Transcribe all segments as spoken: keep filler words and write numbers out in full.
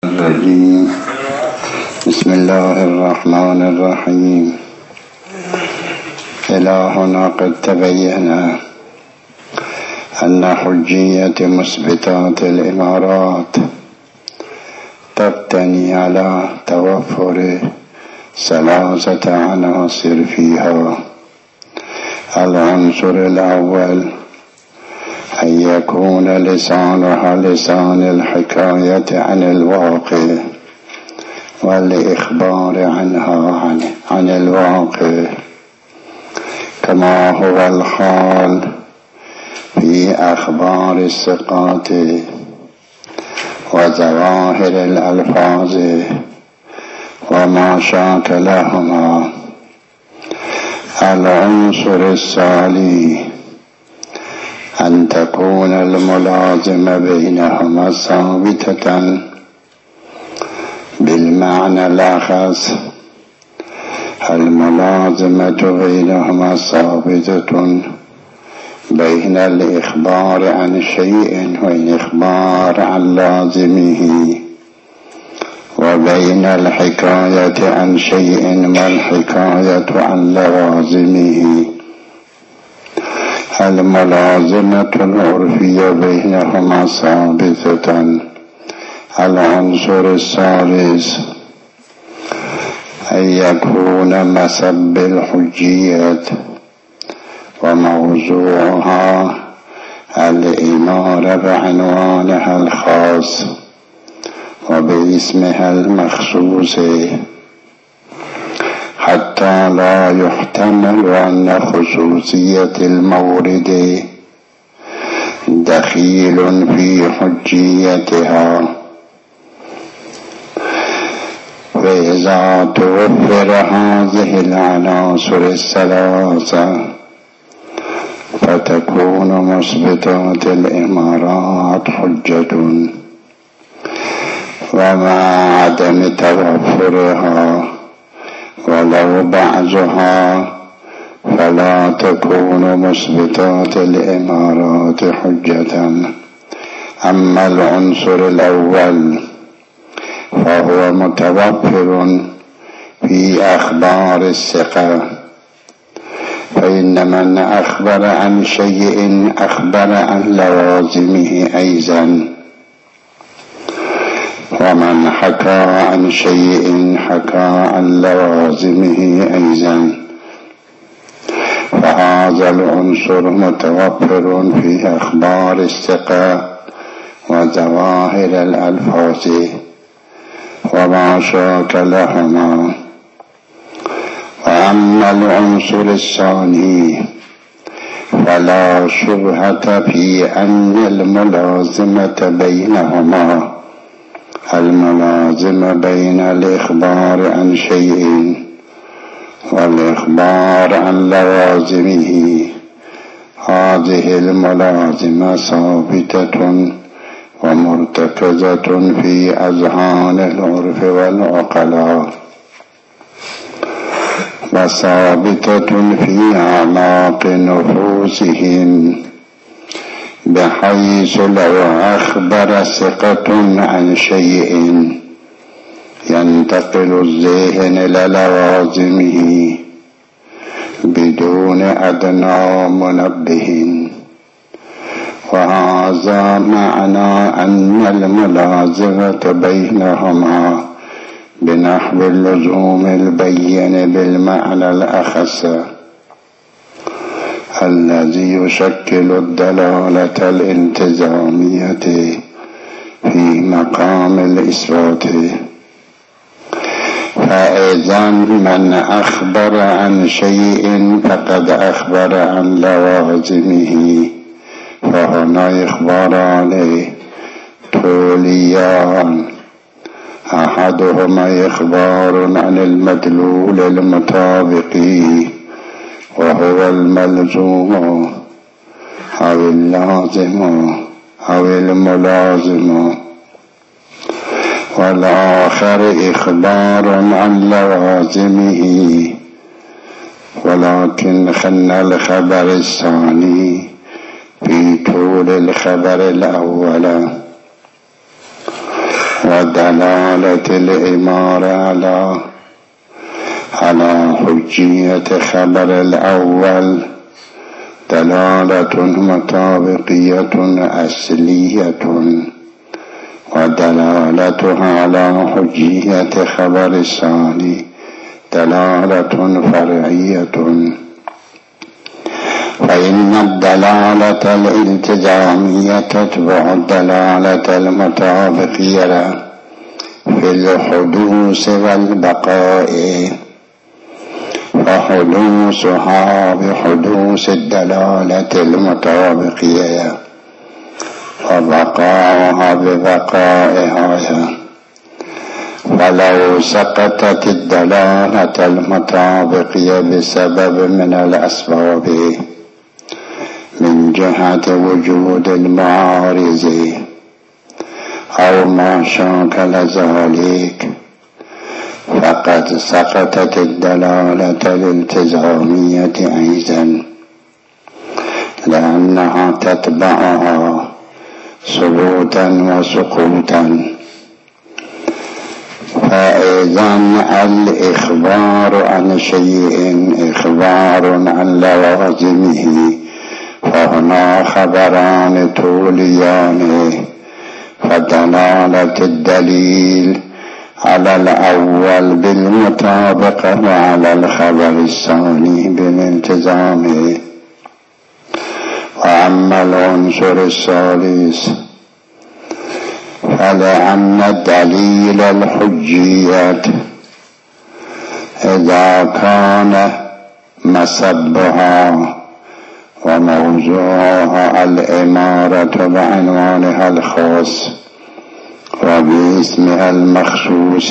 الرجيم. بسم الله الرحمن الرحيم. إلهنا قد تبين أن حجية مثبتات الإمارات تبتني على توفر ثلاثة عناصر فيها. العنصر الأول أن يكون لسانها لسان الحكاية عن الواقع والإخبار عنها عن, عن الواقع كما هو الحال في أخبار الثقات وظواهر الألفاظ وما شاكلهما. العنصر الثاني أن تكون الملازمة بينهما ثابتة بالمعنى الأخص. الملازمة بينهما ثابتة بين الإخبار عن شيء والإخبار عن لازمه، وبين الحكاية عن شيء والحكاية عن لوازمه. الملازمة العرفية بينهما ثابتة. العنصر الثالث أن يكون مسب الحجية وموضوعها الإمارة بعنوانها الخاص وباسمها المخصوص، حتى لا يحتمل أن خصوصية المورد دخيل في حجيتها. وإذا توفر هذه العناصر الثلاثة فتكون مثبتات الإمارات حجة، ومع عدم توفرها ولو بعضها فلا تكون مثبتات الإمارات حجة. أما العنصر الأول فهو متوفر في أخبار الثقة، فإن من أخبر عن شيء أخبر عن لوازمه أيضا، ومن حكى عن شيء حكى عن لوازمه أيضا. فهذا العنصر متوفر في أخبار الثقة وظواهر الألفاظ وما شاكلهما. وأما العنصر الثاني فلا شبهة في أن الملازمة بينهما الملازمة بين الإخبار عن شيء والإخبار عن لوازمه. هذه الملازمة ثابتة ومرتكزة في أذهان العرف والعقلاء، وثابتة في أعماق نفوسهم، بحيث لو أخبر ثقة عن شيء ينتقل الذهن إلى لوازمه بدون أدنى منبه. وهذا معنى أن الملازمة بينهما بنحو اللزوم البين بالمعنى الأخص الذي يشكل الدلالة الالتزامية في مقام الإثبات. فإذا من أخبر عن شيء فقد أخبر عن لوازمه، فهنا إخباران توليان. أحدهما إخبار عن المدلول المطابق وهو الملزوم أو اللازم أو الملازم، والآخر إخبار عن لوازمه، ولكن خن الخبر الثاني في طول الخبر الأول. ودلالة الإمارة على على حجية خبر الأول دلالة مطابقية أصلية، ودلالتها على حجية خبر الثاني دلالة فرعية. فإن الدلالة الالتزامية تتبع الدلالة المطابقية في الحدوث والبقاء، فحدوثها بحدوث الدلالة المطابقية وبقاؤها ببقائها. فلو سقطت الدلالة المطابقية بسبب من الأسباب من جهة وجود المعارض أو ما شاكل ذلك، فقد سقطت الدلالة الالتزامية أيضا، لأنها تتبعها ثبوتا وسقوطا. فإذا الإخبار عن شيء إخبار عن لوازمه، فهنا خبران طوليان، فدلالة الدليل على الأول بالمطابقة وعلى الخبر الثاني بالالتزام. وأما العنصر الثالث فلأن دليل الحجية إذا كان مسبها وموضوعها الإمارة بعنوانها الخاص وباسمها المخصوص،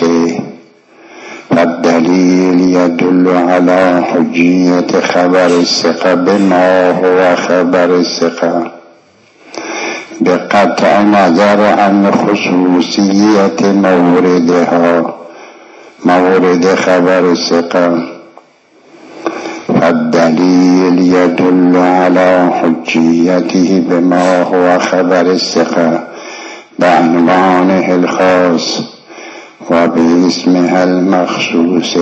فالدليل يدل على حجية خبر الثقة بما هو خبر الثقة بقطع نظر عن خصوصية موردها مورد خبر الثقة. فالدليل يدل على حجيته بما هو خبر الثقة بعنوانه الخاص وباسمها المخصوص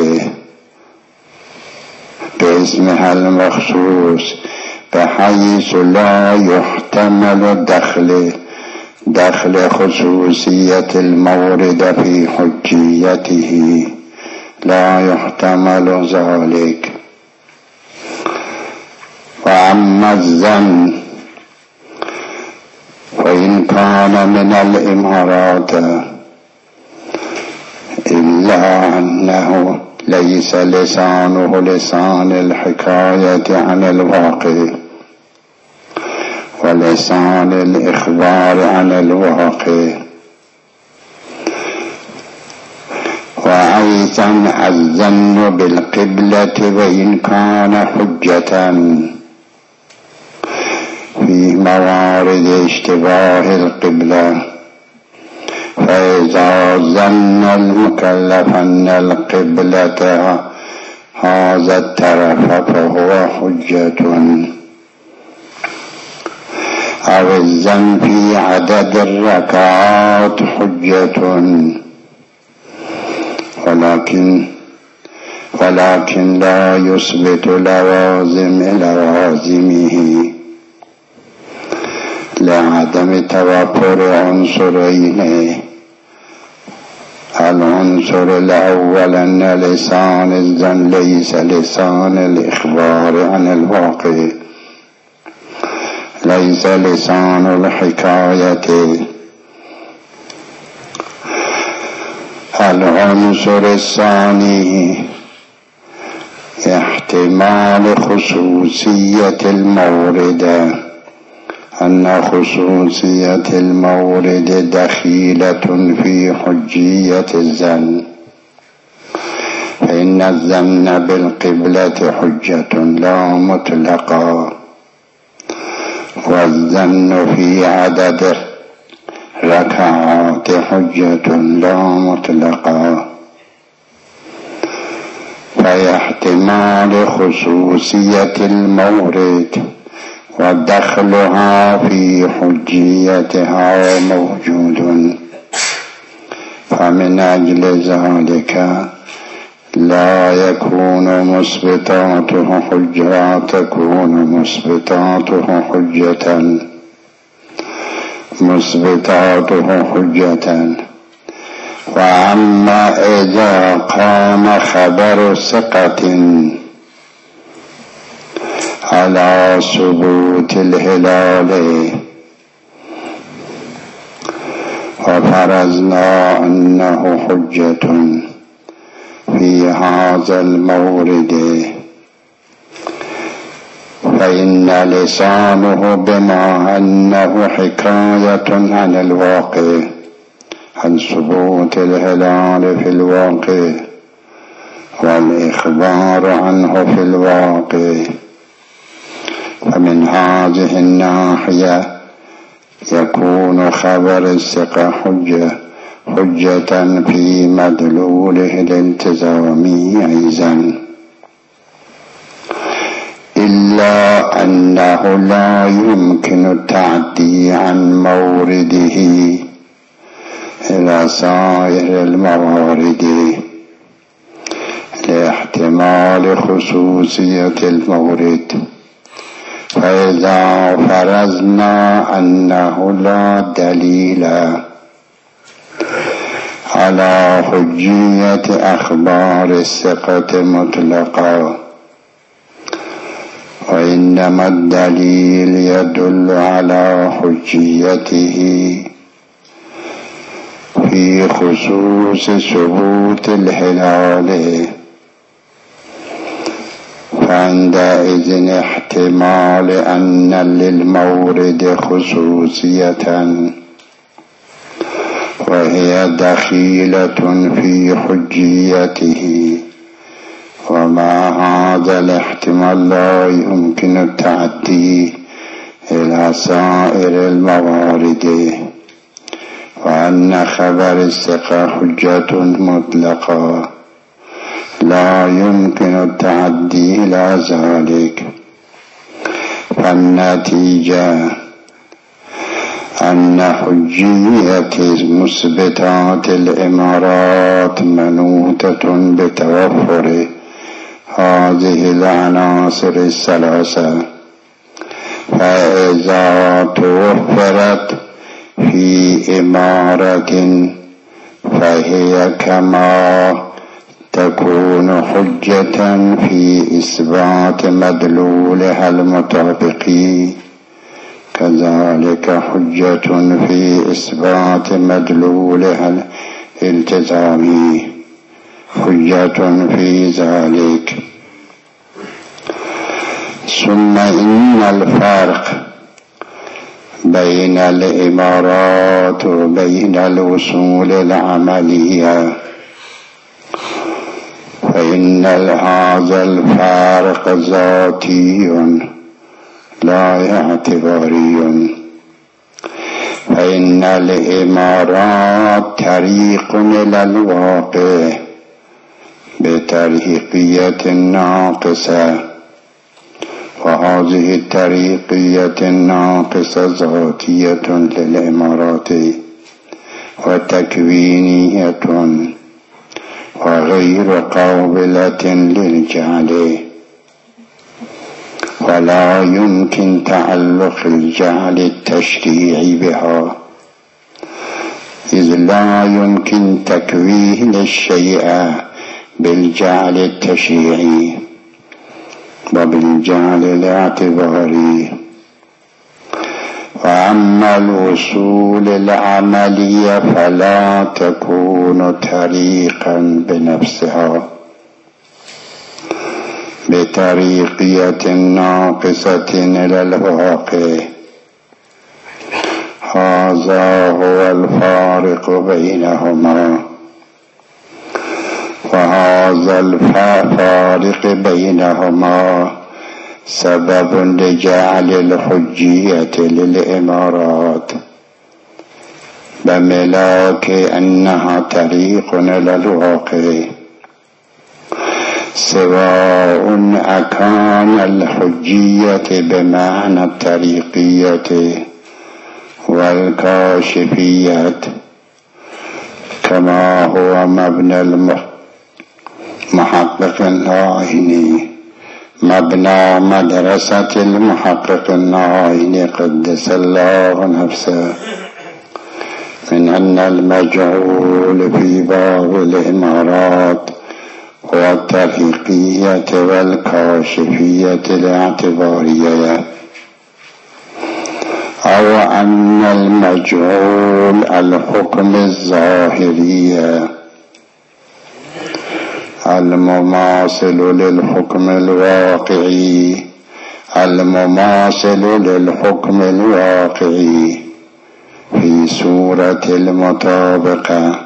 باسمها المخصوص بحيث لا يحتمل دخل دخل خصوصية المورد في حجيته، لا يحتمل ذلك. وأما الظن فإن كان من الإمارات إلا أنه ليس لسانه لسان الحكاية عن الواقع ولسان الإخبار عن الواقع. وأيضا الظن بالقبلة وإن كان حجة في موارد اشتباه القبلة، فإذا ظن المكلف أن القبلة هذا الطرف فهو حجة، أو الظن في عدد الركعات حجة، ولكن ولكن لا يثبت لوازم لوازمه لعدم توفر عنصرين. العنصر الأول أن لسان الظن ليس لسان الإخبار عن الواقع، ليس لسان الحكاية. العنصر الثاني احتمال خصوصية المورد، أن خصوصية المورد دخيلة في حجية الظن، فإن الظن بالقبلة حجة لا مطلقة، والظن في عدد ركعات حجة لا مطلقة. فاحتمال خصوصية المورد ودخلها في حجيتها موجود، فمن أجل ذلك لا يكون مثبتاته حجة تكون مثبتاته حجة مثبتاته حجة. وأما إذا قام خبر ثقة على ثبوت الهلال وفرضنا أنه حجة في هذا المورد، فإن لسانه بما أنه حكاية عن الواقع عن ثبوت الهلال في الواقع والإخبار عنه في الواقع، فمن هذه الناحية يكون خبر الثقة حجة حجة في مدلوله الالتزامي أيضا، إلا أنه لا يمكن التعدي عن مورده إلى سائر الموارد لاحتمال خصوصية المورد. فإذا فرضنا أنه لا دليل على حجية أخبار الثقة مطلقا، وإنما الدليل يدل على حجيته في خصوص ثبوت الهلال، فعندئذ احتمال أن للمورد خصوصية وهي دخيلة في حجيته، ومع هذا الاحتمال لا يمكن التعدي إلى سائر الموارد، وأن خبر الثقة حجة مطلقة لا يمكن التعدي إلى ذلك. فالنتيجة أن حجية مثبتات الإمارات منوطة بتوفر هذه العناصر الثلاثة، فإذا توفرت في إمارة فهي كما تكون حجة في إثبات مدلولها المطابقي، كذلك حجة في إثبات مدلولها الالتزامي حجة في ذلك. ثم إن الفرق بين الإمارات وبين الوصول العملية، فإن هذا الفارق ذاتي لا اعتباري، فإن الإمارات طريق إلى الواقع بطريقية ناقصة، وهذه الطريقية الناقصة ذاتية للإمارات وتكوينية وغير قابلة للجعل، ولا يمكن تعلق الجعل التشريعي بها، إذ لا يمكن تكوين الشيء بالجعل التشريعي وبالجعل الاعتباري. وأما الوصول العملية فلا تكون طريقا بنفسها بطريقية ناقصة إلى الواقع. هذا هو الفارق بينهما، وهذا الفارق بينهما سبب لجعل الحجية للإمارات بملاك أنها طريق إلى الواقع، سواء أكان الحجية بمعنى الطريقية والكاشفية كما هو مبنى المحقق العيني مبنى مدرسة المحقق العيني قدس الله نفسه، من أن المجعول في باب الإمارات هو الطريقية والكاشفية الاعتبارية، أو أن المجعول الحكم الظاهرية المماثل للحكم الواقعي المماثل للحكم الواقعي في صورة المطابقة،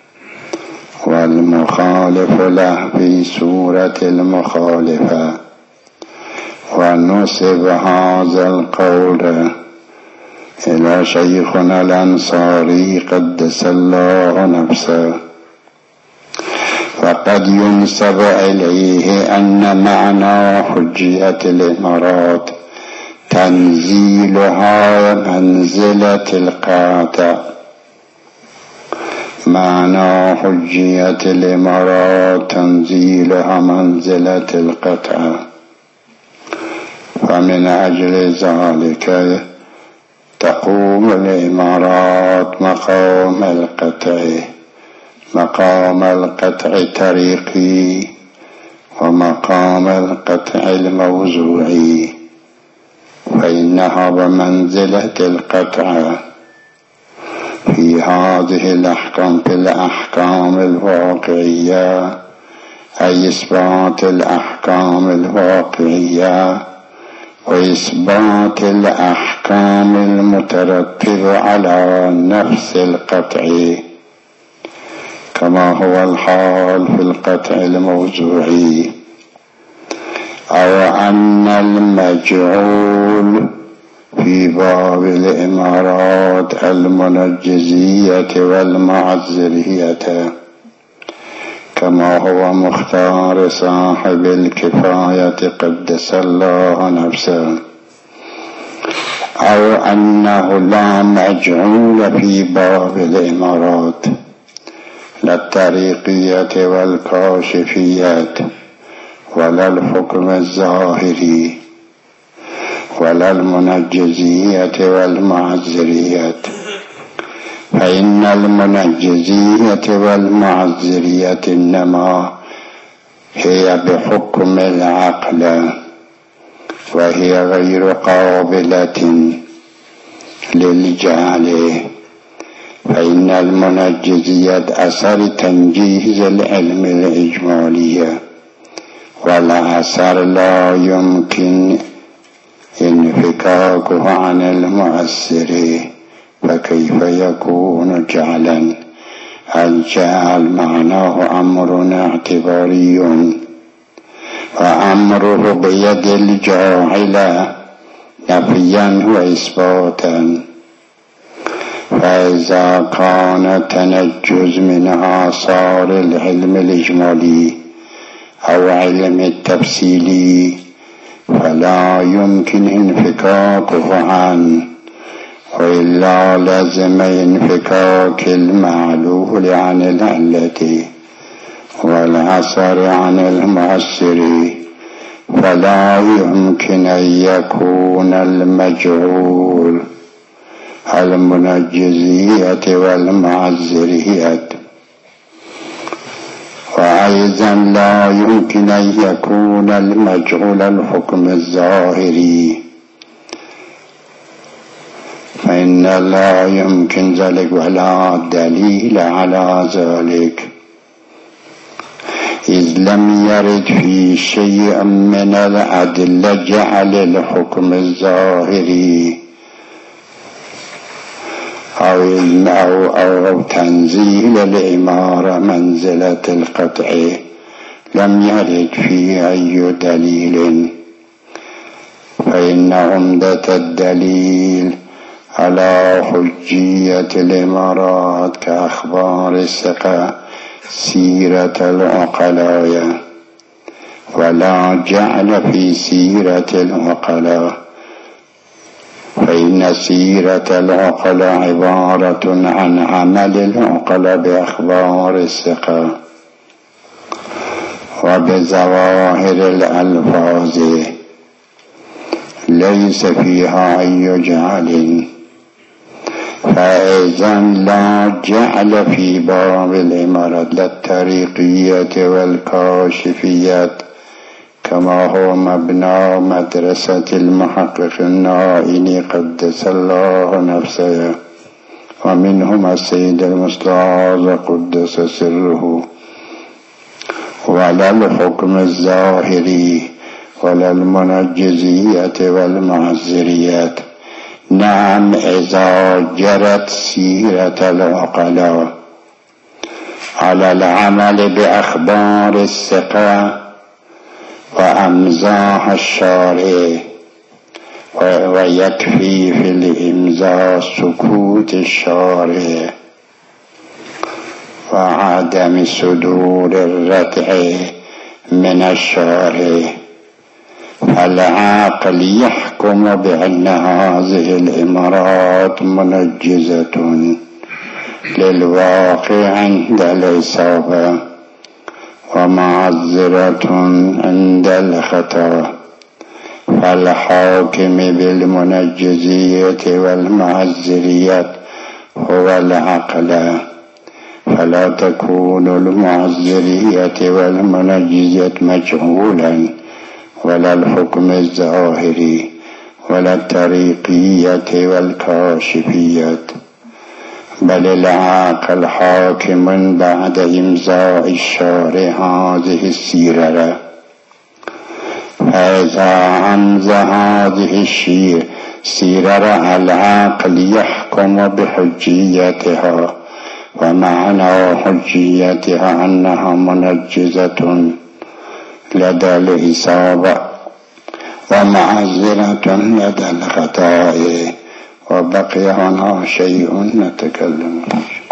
والمخالف له في صورة المخالفة. ونسب هذا القول إلى شيخنا الأنصاري قدس الله نفسه، فقد ينسب إليه أن معنى حجية الإمارات تنزيلها منزلة القاطع. معنى حجية الإمارات تنزيلها منزلة القطع، فمن أجل ذلك تقوم الإمارات مقام القطع، مقام القطع الطريقي ومقام القطع الموضوعي، فإنها بمنزلة القطع في هذه الأحكام في الأحكام الواقعية، أي إثبات الأحكام الواقعية وإثبات الأحكام المترتبة على نفس القطع، كما هو الحال في القطع الموضوعي. أو أن المجعول في باب الإمارات المنجزية والمعذرية، كما هو مختار صاحب الكفاية قدس الله نفسه. أو أنه لا مجعول في باب الإمارات، لا الطريقية والكاشفيات، ولا الحكم الظاهري، ولا المنجزية والمعذريات، فإن المنجزية والمعذرية إنما هي بحكم العقل، وهي غير قابلة للجعل، فإن المنجزية أثر تنجيز العلم الإجمالية، والأثر لا يمكن انفكاكه عن المؤثر، فكيف يكون جعلا؟ الجعل معناه أمر اعتباري، وأمره بيد الجاعل نفيا وإثباتا. فإذا كان تنجز من آثار العلم الإجمالي أو علم التفصيلي فلا يمكن انفكاكه عنه، وإلا لازم انفكاك المعلول عن العلة والأثر عن المؤثر، فلا يمكن أن يكون المجعول المنجزية والمعذرية، وأيضا لا يمكن أن يكون المجعول الحكم الظاهري، فإن لا يمكن ذلك ولا دليل على ذلك، إذ لم يرد في شيء من الأدلة جعل الحكم الظاهري أو, أو, أو تنزيل الإمارة منزلة القطع، لم يرد فيه أي دليل. فإن عمدة الدليل على حجية الإمارات كأخبار الثقة سيرة العقلاء، ولا جعل في سيرة العقلاء فإن سيرة العقل عبارة عن عمل العقل بأخبار الثقة وبظواهر الألفاظ ليس فيها أي جعل، فإذا لا جعل في باب الإمارة لا الطريقية والكاشفية كما هو مبنى مدرسة المحقق النائني قدس الله نفسه، ومنهم السيد المستعاذ قدس سره، ولا الحكم الظاهري ولا المنجزية والمعذريات. نعم، إذا جرت سيرة العقلاء على العمل بأخبار الثقة وأمزاح الشارع، ويكفي في الإمزاح سكوت الشارع وعدم صدور الردع من الشارع، فالعاقل يحكم بأن هذه الإمارات منجزة للواقع عند الإصابة ومعذرة عند الخطأ، فالحاكم بالمنجزية والمعذرية هو العقل، فلا تكون المعذرية والمنجزية مجهولا، ولا الحكم الظاهري ولا الطريقية والكاشفية، بل العاقل حاكم بعد إمضاء الشارع هذه السيرة. فإذا أمضى هذه السيرة العاقل يحكم بحجيتها، ومعنى حجيتها أنها منجزة لدى الإصابة ومعذرة لدى الخطأ. وبقي هنا شيء نتكلم فيه.